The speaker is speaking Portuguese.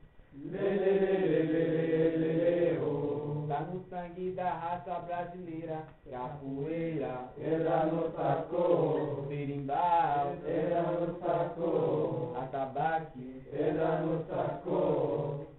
Tá no sangue da raça brasileira, capoeira, Pedra no saco, berimbau, pedra no saco, atabaque, pedra no saco,